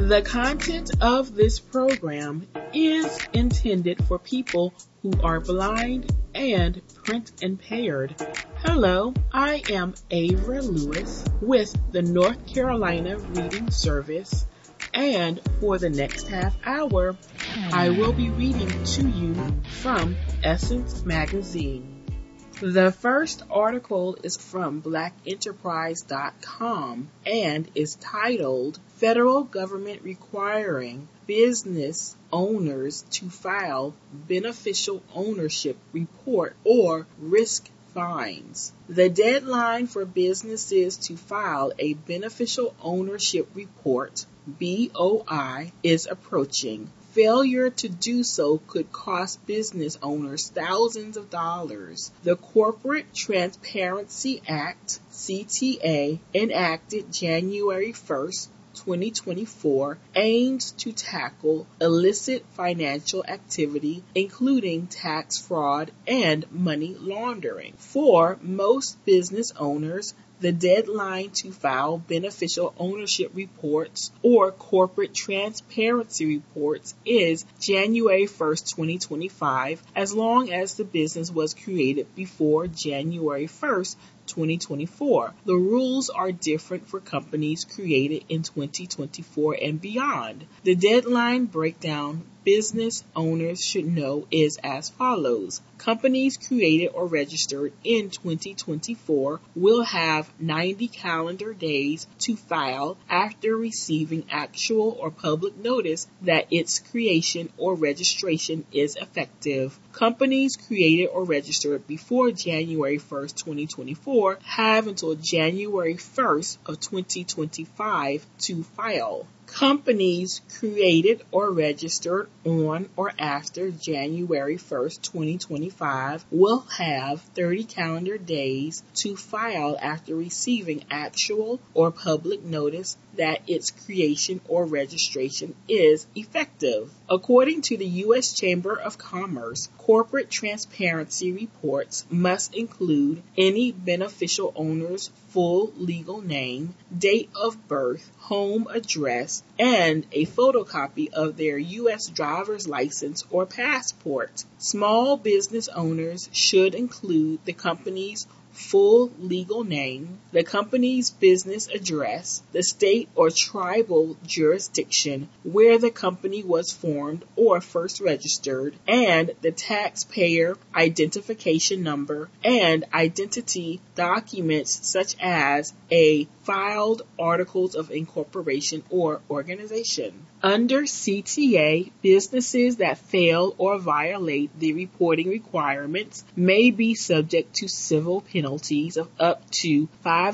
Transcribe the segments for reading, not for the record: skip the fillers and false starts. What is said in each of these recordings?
The content of this program is intended for people who are blind and print impaired. Hello, I am Avra Lewis with the North Carolina Reading Service, and for the next half hour, I will be reading to you from Essence Magazine. The first article is from blackenterprise.com and is titled, Federal Government Requiring Business Owners to File Beneficial Ownership Report or Risk Fines. The deadline for businesses to file a Beneficial Ownership Report, BOI, is approaching. Failure to do so could cost business owners thousands of dollars. The Corporate Transparency Act, CTA, enacted January 1st, 2024, aims to tackle illicit financial activity, including tax fraud and money laundering. For most business owners, the deadline to file beneficial ownership reports or corporate transparency reports is January 1st, 2025, as long as the business was created before January 1st, 2024. The rules are different for companies created in 2024 and beyond. The deadline breakdown business owners should know is as follows. Companies created or registered in 2024 will have 90 calendar days to file after receiving actual or public notice that its creation or registration is effective. Companies created or registered before January 1st, 2024 have until January 1st of 2025 to file. Companies created or registered on or after January 1st, 2025 will have 30 calendar days to file after receiving actual or public notice that its creation or registration is effective. According to the U.S. Chamber of Commerce, corporate transparency reports must include any beneficial owner's full legal name, date of birth, home address, and a photocopy of their U.S. driver's license or passport. Small business owners should include the company's full legal name, the company's business address, the state or tribal jurisdiction where the company was formed or first registered, and the taxpayer identification number and identity documents such as a filed articles of incorporation or organization. Under CTA, businesses that fail or violate the reporting requirements may be subject to civil penalties of up to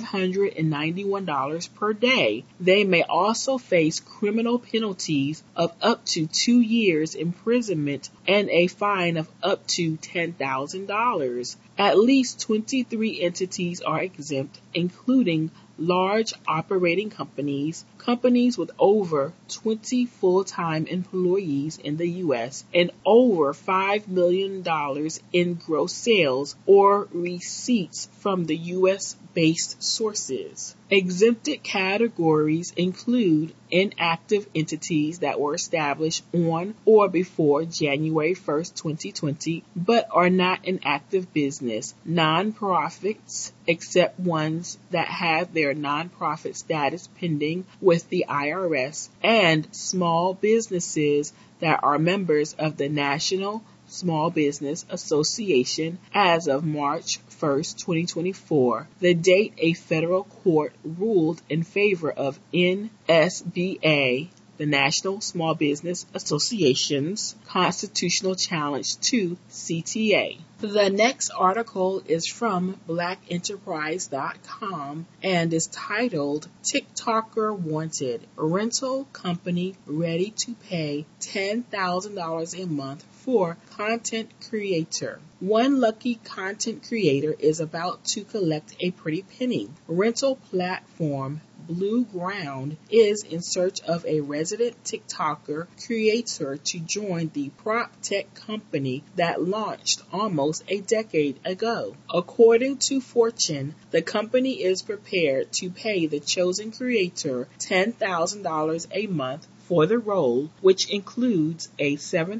$591 per day. They may also face criminal penalties of up to 2 years imprisonment and a fine of up to $10,000. At least 23 entities are exempt, including large operating companies, companies with over 20 full-time employees in the U.S., and over $5 million in gross sales or receipts from the U.S.-based sources. Exempted categories include inactive entities that were established on or before January 1st, 2020, but are not an active business, nonprofits, except ones that have their nonprofit status pending with the IRS, and small businesses that are members of the National Small Business Association as of March 1st, 2024, the date a federal court ruled in favor of NSBA, the National Small Business Association's constitutional challenge to CTA. The next article is from blackenterprise.com and is titled, TikToker Wanted, Rental Company Ready to Pay $10,000 a Month for Content Creator. One lucky content creator is about to collect a pretty penny. Rental platform Blue Ground is in search of a resident TikToker creator to join the prop tech company that launched almost a decade ago. According to Fortune, the company is prepared to pay the chosen creator $10,000 a month for the role, which includes a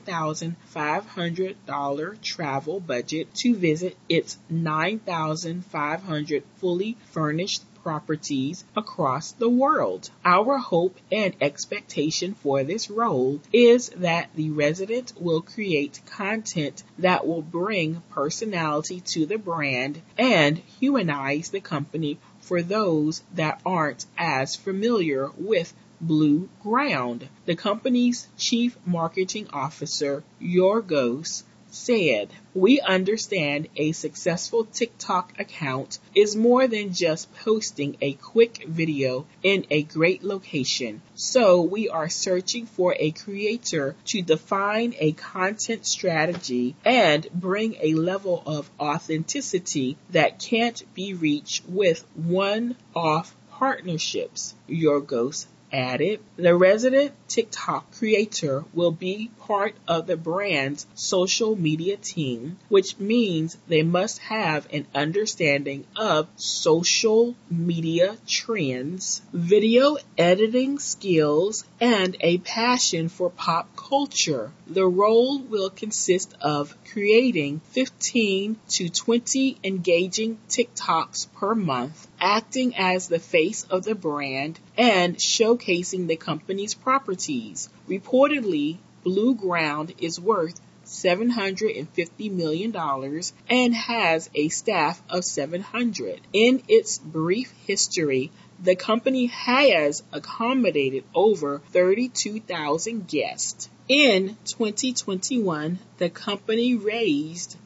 $7,500 travel budget to visit its 9,500 fully furnished properties across the world. Our hope and expectation for this role is that the resident will create content that will bring personality to the brand and humanize the company for those that aren't as familiar with Blue Ground. The company's chief marketing officer, Yorgos, said, "We understand a successful TikTok account is more than just posting a quick video in a great location. So we are searching for a creator to define a content strategy and bring a level of authenticity that can't be reached with one-off partnerships," Yorgos added. The resident TikTok creator will be part of the brand's social media team, which means they must have an understanding of social media trends, video editing skills, and a passion for pop culture. The role will consist of creating 15 to 20 engaging TikToks per month, acting as the face of the brand, and showcasing the company's properties. Reportedly, Blue Ground is worth $750 million and has a staff of 700. In its brief history, the company has accommodated over 32,000 guests. In 2021, the company raised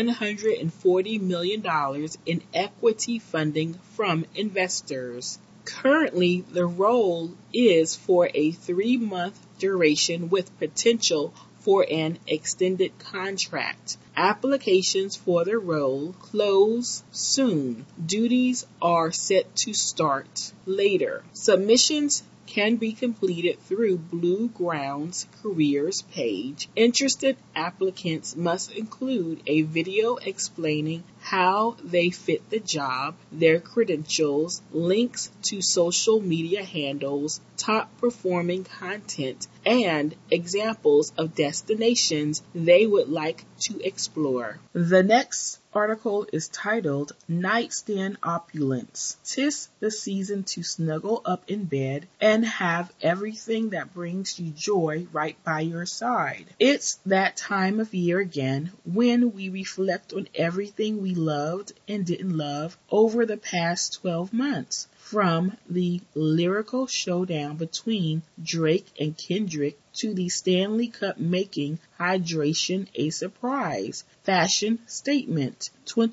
$140 million in equity funding from investors. Currently, the role is for a 3-month duration with potential for an extended contract. Applications for the role close soon. Duties are set to start later. Submissions can be completed through Blue Ground's careers page. Interested applicants must include a video explaining how they fit the job, their credentials, links to social media handles, top performing content, and examples of destinations they would like to explore. The next article is titled Nightstand Opulence. 'Tis the season to snuggle up in bed and have everything that brings you joy right by your side. It's that time of year again when we reflect on everything we loved and didn't love over the past 12 months. From the lyrical showdown between Drake and Kendrick to the Stanley Cup making hydration a surprise fashion statement,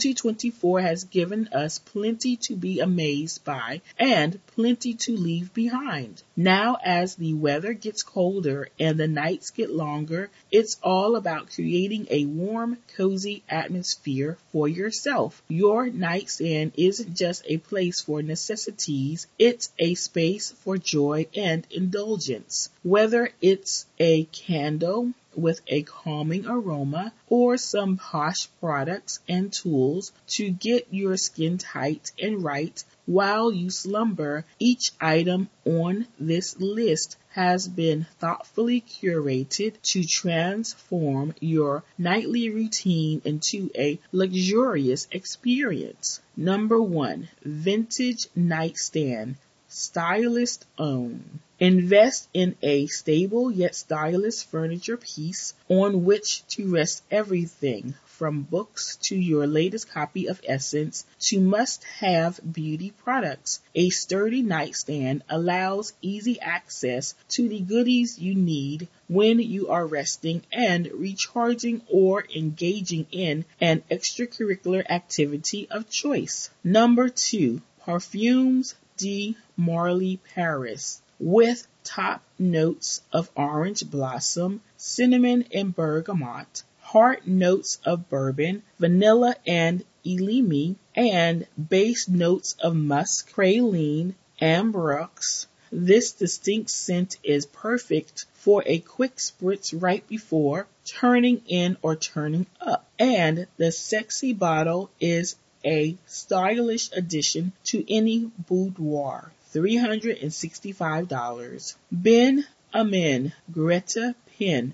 2024 has given us plenty to be amazed by and plenty to leave behind. Now, as the weather gets colder and the nights get longer, it's all about creating a warm, cozy atmosphere for yourself. Your nightstand isn't just a place for necessities, it's a space for joy and indulgence. Whether it's a candle with a calming aroma or some posh products and tools to get your skin tight and right while you slumber, each item on this list has been thoughtfully curated to transform your nightly routine into a luxurious experience. Number 1, Vintage Nightstand. Stylist own. Invest in a stable yet stylish furniture piece on which to rest everything from books to your latest copy of Essence to must-have beauty products. A sturdy nightstand allows easy access to the goodies you need when you are resting and recharging or engaging in an extracurricular activity of choice. Number 2, Parfums de Marly Paris. With top notes of orange blossom, cinnamon and bergamot, heart notes of bourbon, vanilla and elemi, and base notes of musk, praline, Ambrox. This distinct scent is perfect for a quick spritz right before turning in or turning up. And the sexy bottle is a stylish addition to any boudoir. $365. Ben Amin Greta Pen,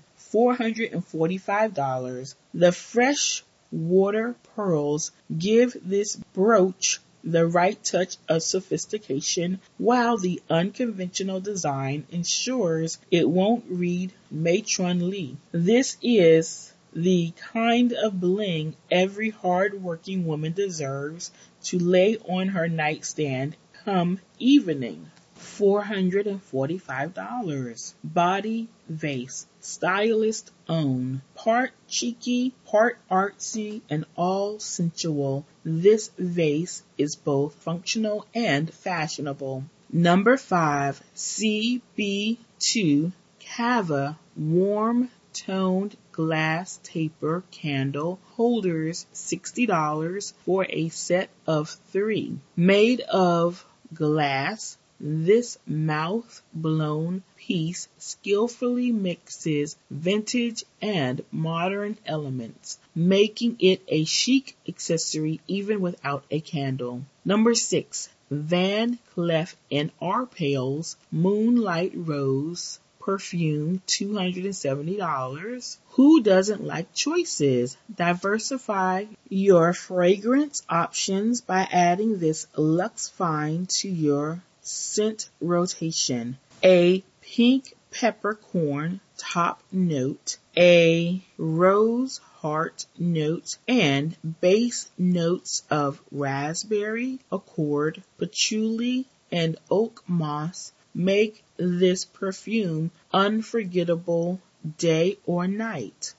$445. The fresh water pearls give this brooch the right touch of sophistication, while the unconventional design ensures it won't read matronly. This is the kind of bling every hard-working woman deserves to lay on her nightstand come evening. $445. Body vase, stylist own. Part cheeky, part artsy, and all sensual. This vase is both functional and fashionable. Number 5, CB2 Cava Warm Toned Glass Taper Candle Holders, $60 for a set of 3. Made of glass, this mouth-blown piece skillfully mixes vintage and modern elements, making it a chic accessory even without a candle. Number 6, Van Cleef & Arpels Moonlight Rose Perfume, $270. Who doesn't like choices? Diversify your fragrance options by adding this luxe find to your scent rotation. A pink peppercorn top note, a rose heart note, and base notes of raspberry, accord, patchouli, and oak moss make this perfume unforgettable day or night.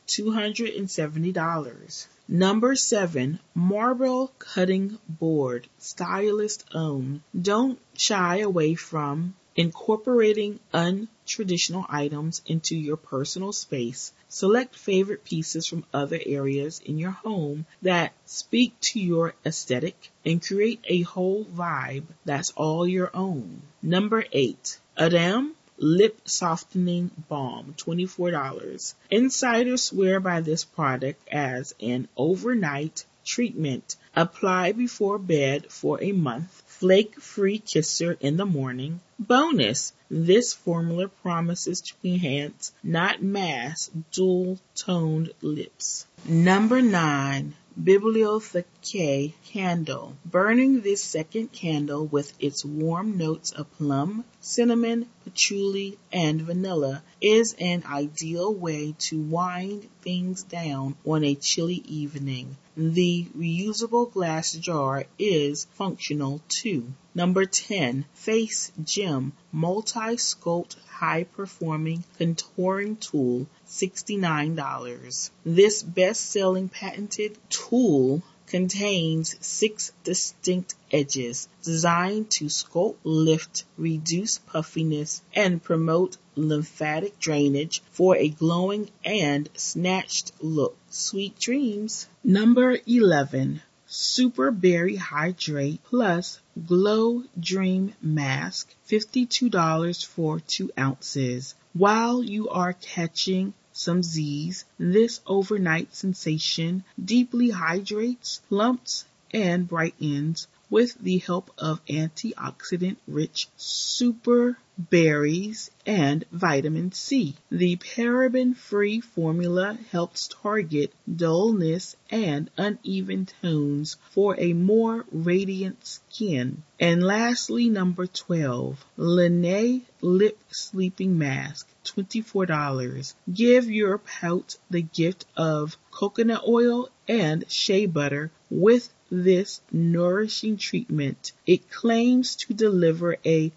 $270. Number 7, Marble Cutting Board, stylist owned. Don't shy away from incorporating untraditional items into your personal space. Select favorite pieces from other areas in your home that speak to your aesthetic and create a whole vibe that's all your own. Number 8, Adam Lip Softening Balm, $24. Insiders swear by this product as an overnight treatment. Apply before bed for a month. Flake-free kisser in the morning. Bonus, this formula promises to enhance, not mask, dual-toned lips. Number 9, Bibliotheque Candle. Burning this second candle with its warm notes of plum, cinnamon, patchouli, and vanilla is an ideal way to wind things down on a chilly evening. The reusable glass jar is functional too. Number 10, Face Gem Multi-Sculpt High-Performing Contouring Tool, $69. This best-selling patented tool contains 6 distinct edges designed to sculpt, lift, reduce puffiness, and promote lymphatic drainage for a glowing and snatched look. Sweet dreams. Number 11, Super Berry Hydrate Plus Glow Dream Mask, $52 for 2 ounces. While you are catching some Z's, this overnight sensation deeply hydrates, plumps, and brightens with the help of antioxidant-rich super berries and vitamin C. The paraben-free formula helps target dullness and uneven tones for a more radiant skin. And lastly, number 12, Laneige Lip Sleeping Mask, $24. Give your pout the gift of coconut oil and shea butter with this nourishing treatment. It claims to deliver a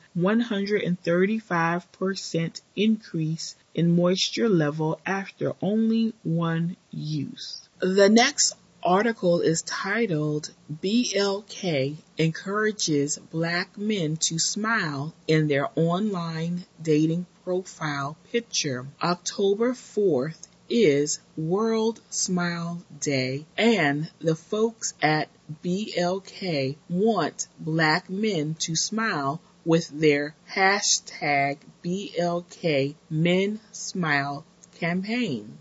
135% increase in moisture level after only 1 use. The next article is titled, BLK Encourages Black Men to Smile in Their Online Dating Profile Picture. October 4th is World Smile Day, and the folks at BLK want black men to smile with their hashtag BLK Men Smile campaign.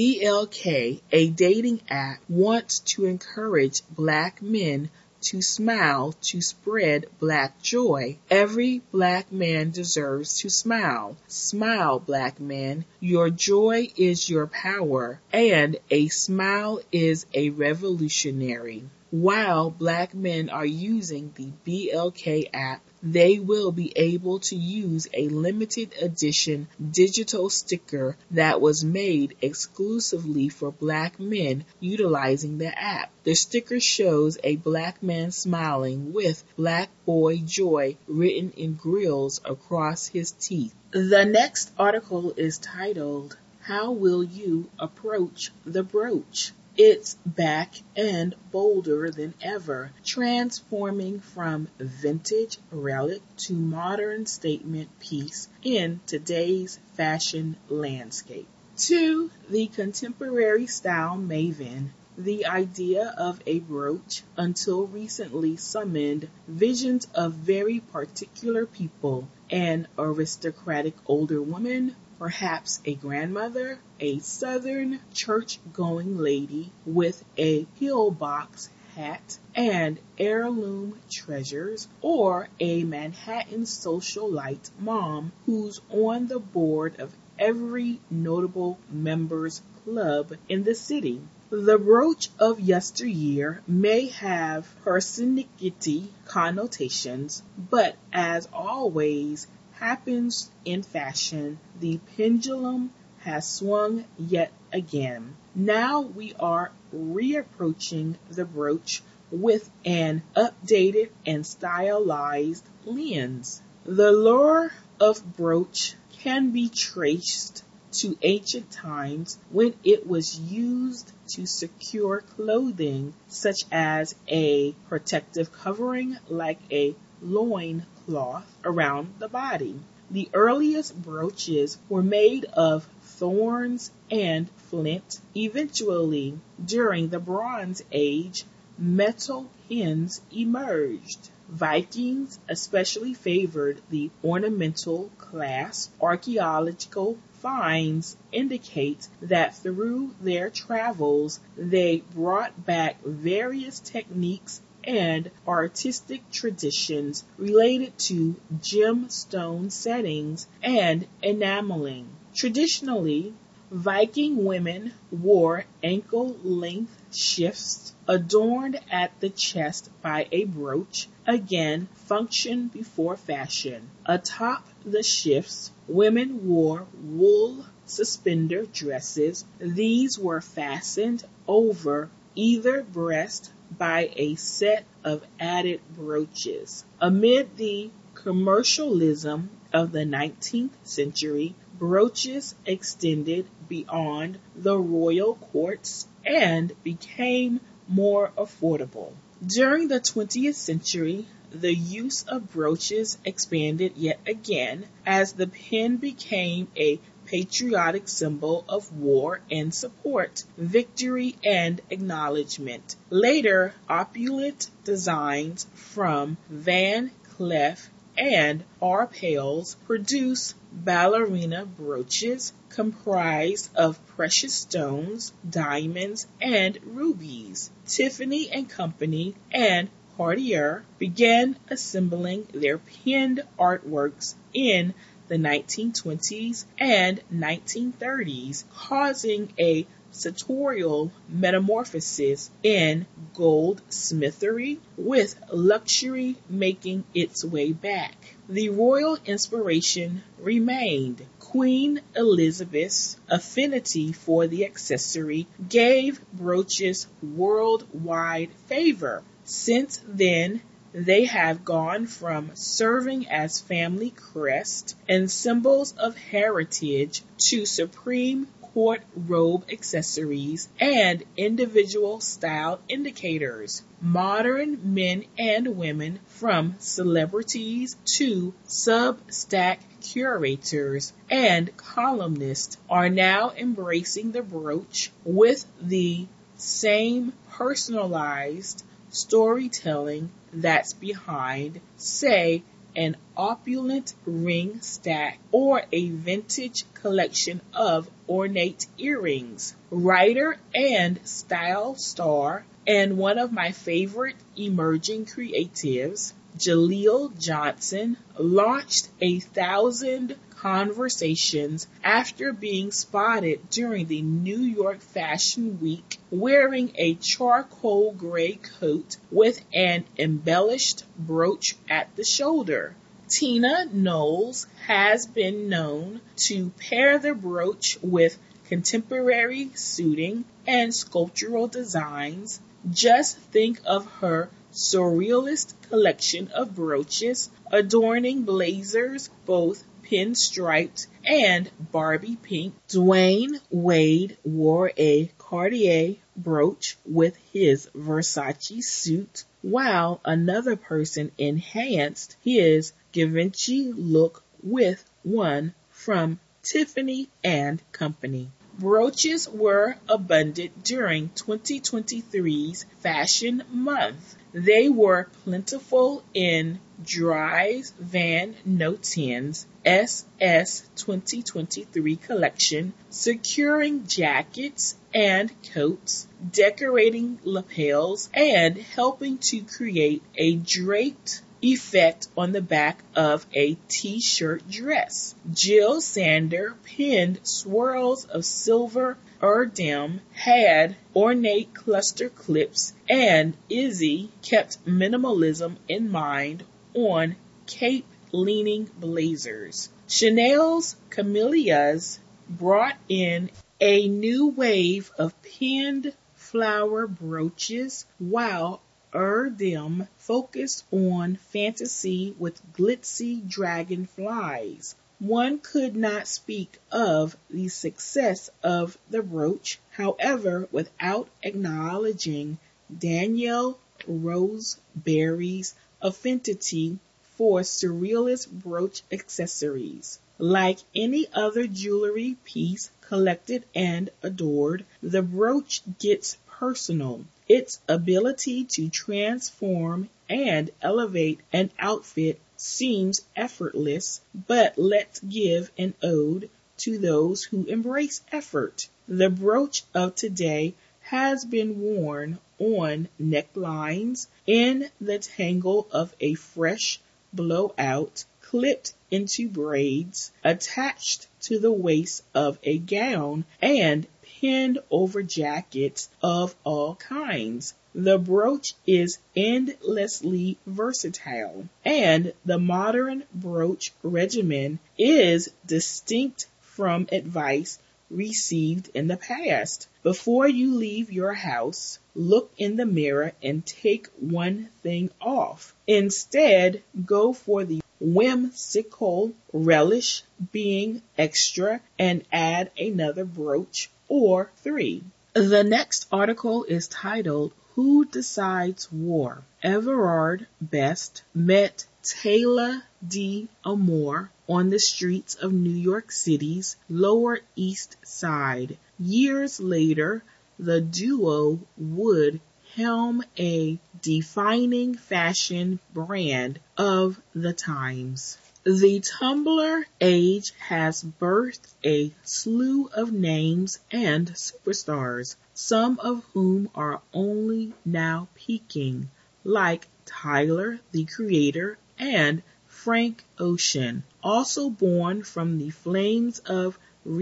BLK, a dating app, wants to encourage Black men to smile to spread Black joy. Every Black man deserves to smile. Smile, Black men. Your joy is your power, and a smile is a revolutionary. While Black men are using the BLK app, they will be able to use a limited edition digital sticker that was made exclusively for Black men utilizing the app. The sticker shows a Black man smiling with Black boy joy written in grills across his teeth. The next article is titled, How Will You Approach the Brooch? It's back and bolder than ever, transforming from vintage relic to modern statement piece in today's fashion landscape. To the contemporary style maven, the idea of a brooch, until recently, summoned visions of very particular people: an aristocratic older woman, perhaps a grandmother, a Southern church-going lady with a pillbox hat and heirloom treasures, or a Manhattan socialite mom who's on the board of every notable members club in the city. The brooch of yesteryear may have persnickety connotations, but as always happens in fashion, the pendulum has swung yet again. Now we are reapproaching the brooch with an updated and stylized lens. The lure of brooch can be traced to ancient times when it was used to secure clothing such as a protective covering like a loin cloth around the body. The earliest brooches were made of thorns and flint. Eventually, during the Bronze Age, metal pins emerged. Vikings especially favored the ornamental clasp. Archaeological finds indicate that through their travels they brought back various techniques and artistic traditions related to gemstone settings and enameling. Traditionally, Viking women wore ankle-length shifts adorned at the chest by a brooch, again function before fashion. Atop the shifts, women wore wool suspender dresses. These were fastened over either breast by a set of added brooches. Amid the commercialism of the 19th century, brooches extended beyond the royal courts and became more affordable. During the 20th century, the use of brooches expanded yet again as the pin became a patriotic symbol of war and support, victory and acknowledgement. Later, opulent designs from Van Cleef and Arpels produced ballerina brooches comprised of precious stones, diamonds, and rubies. Tiffany and Company and Cartier began assembling their pinned artworks in the 1920s and 1930s, causing a sartorial metamorphosis in goldsmithery, with luxury making its way back. The royal inspiration remained. Queen Elizabeth's affinity for the accessory gave brooches worldwide favor. Since then, they have gone from serving as family crest and symbols of heritage to supreme court robe accessories and individual style indicators. Modern men and women, from celebrities to Substack curators and columnists, are now embracing the brooch with the same personalized storytelling that's behind, say, an opulent ring stack, or a vintage collection of ornate earrings. Writer and style star, and one of my favorite emerging creatives, Jaleel Johnson, launched 1,000 conversations after being spotted during the New York Fashion Week wearing a charcoal gray coat with an embellished brooch at the shoulder. Tina Knowles has been known to pair the brooch with contemporary suiting and sculptural designs. Just think of her surrealist collection of brooches adorning blazers, both pinstriped and Barbie pink. Dwayne Wade wore a Cartier brooch with his Versace suit, while another person enhanced his Givenchy look with one from Tiffany and Company. Brooches were abundant during 2023's Fashion Month. They were plentiful in Dries Van Noten's SS 2023 collection, securing jackets and coats, decorating lapels, and helping to create a draped effect on the back of a t-shirt dress. Jill Sander pinned swirls of silver Erdem, had ornate cluster clips, and Izzy kept minimalism in mind on cape-leaning blazers. Chanel's Camellias brought in a new wave of pinned flower brooches, while Erdem focused on fantasy with glitzy dragonflies. One could not speak of the success of the brooch, however, without acknowledging Danielle Roseberry's affinity for surrealist brooch accessories. Like any other jewelry piece collected and adored, the brooch gets personal. Its ability to transform and elevate an outfit seems effortless, but let's give an ode to those who embrace effort. The brooch of today has been worn on necklines, in the tangle of a fresh blowout, clipped into braids, attached to the waist of a gown, and pinned over jackets of all kinds. The brooch is endlessly versatile, and the modern brooch regimen is distinct from advice received in the past. Before you leave your house, look in the mirror and take one thing off. Instead, go for the whimsical relish being extra and add another brooch or three. The next article is titled, Who Decides War? Everard Best met Taylor D'Amour on the streets of New York City's Lower East Side. Years later, the duo would helm a defining fashion brand of the times. The Tumblr age has birthed a slew of names and superstars, some of whom are only now peaking, like Tyler, the Creator, and Frank Ocean, also born from the flames of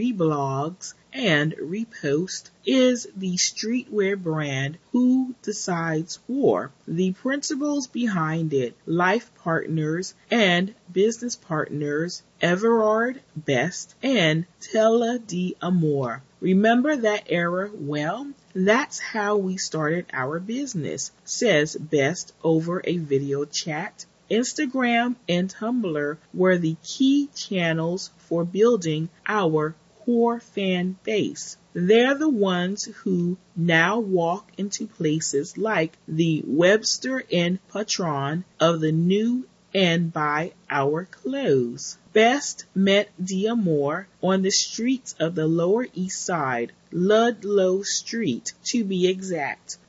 reblogs and repost, is the streetwear brand Who Decides War. The principals behind it, life partners and business partners Everard Best and Taylor D'Amour. Remember that era well? That's how we started our business, says Best over a video chat. Instagram and Tumblr were the key channels for building our core fan base. They're the ones who now walk into places like the Webster and Patron of the new and buy our clothes. Best met D'Amour on the streets of the Lower East Side, Ludlow Street to be exact,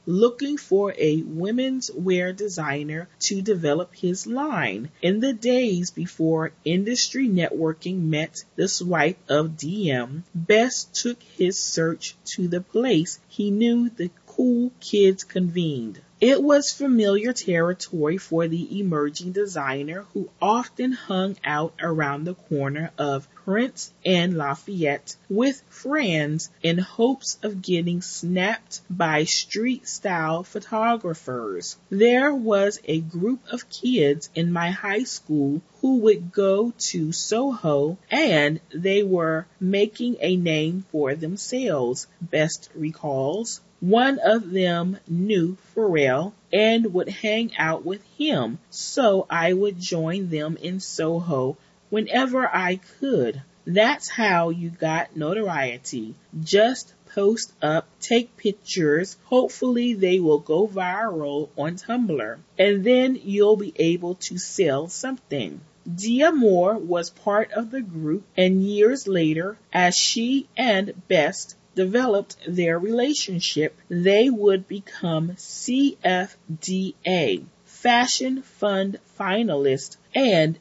looking for a women's wear designer to develop his line. In the days before industry networking met the swipe of DM, Best took his search to the place he knew the cool kids convened. It was familiar territory for the emerging designer who often hung out around the corner of Prince and Lafayette with friends in hopes of getting snapped by street-style photographers. There was a group of kids in my high school who would go to Soho, and they were making a name for themselves, Best recalls. One of them knew Pharrell and would hang out with him, so I would join them in Soho whenever I could. That's how you got notoriety. Just post up, take pictures, hopefully they will go viral on Tumblr, and then you'll be able to sell something. D'Amour was part of the group, and years later, as she and Best developed their relationship, they would become CFDA, Fashion Fund finalist, and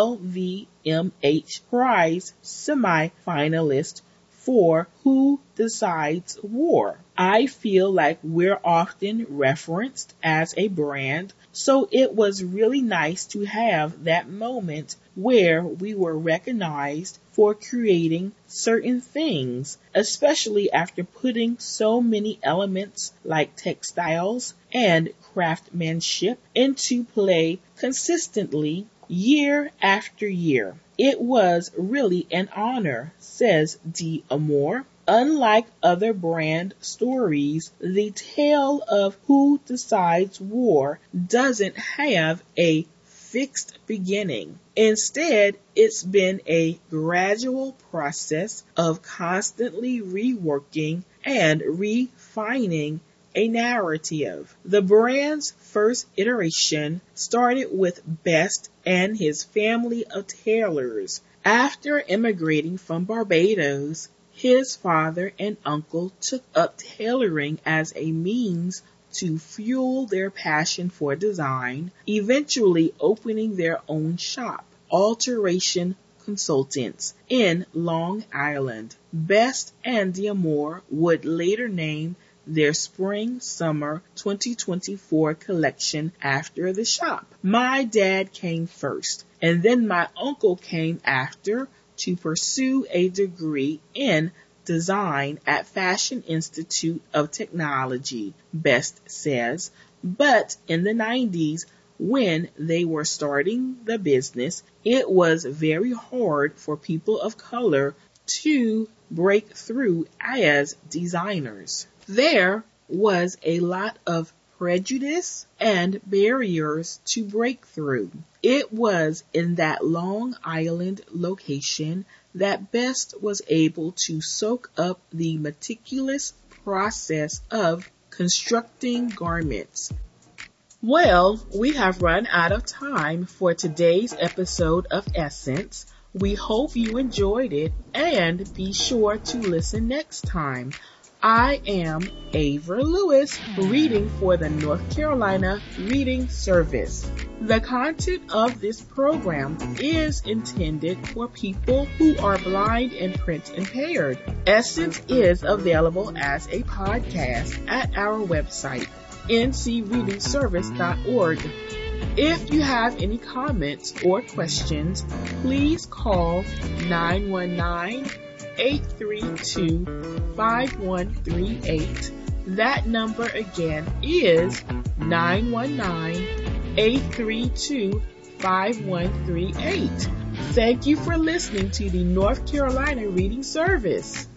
LVMH Prize semi-finalist for Who Decides War. I feel like we're often referenced as a brand, so it was really nice to have that moment where we were recognized for creating certain things, especially after putting so many elements like textiles and craftsmanship into play consistently year after year. It was really an honor, says D'Amour. Unlike other brand stories, the tale of Who Decides War doesn't have a fixed beginning. Instead, it's been a gradual process of constantly reworking and refining a narrative. The brand's first iteration started with Best and his family of tailors. After immigrating from Barbados, his father and uncle took up tailoring as a means to fuel their passion for design, eventually opening their own shop, Alteration Consultants, in Long Island. Best and D'Amour would later name their spring-summer 2024 collection after the shop. My dad came first, and then my uncle came after to pursue a degree in design at Fashion Institute of Technology, Best says. But in the 90s, when they were starting the business, it was very hard for people of color to break through as designers. There was a lot of prejudice and barriers to break through. It was in that Long Island location that Best was able to soak up the meticulous process of constructing garments. Well, we have run out of time for today's episode of Essence. We hope you enjoyed it, and be sure to listen next time. I am Ava Lewis, reading for the North Carolina Reading Service. The content of this program is intended for people who are blind and print impaired. Essence is available as a podcast at our website, ncreadingservice.org. If you have any comments or questions, please call 919-832-5138. That number again is 919-832-5138. Thank you for listening to the North Carolina Reading Service.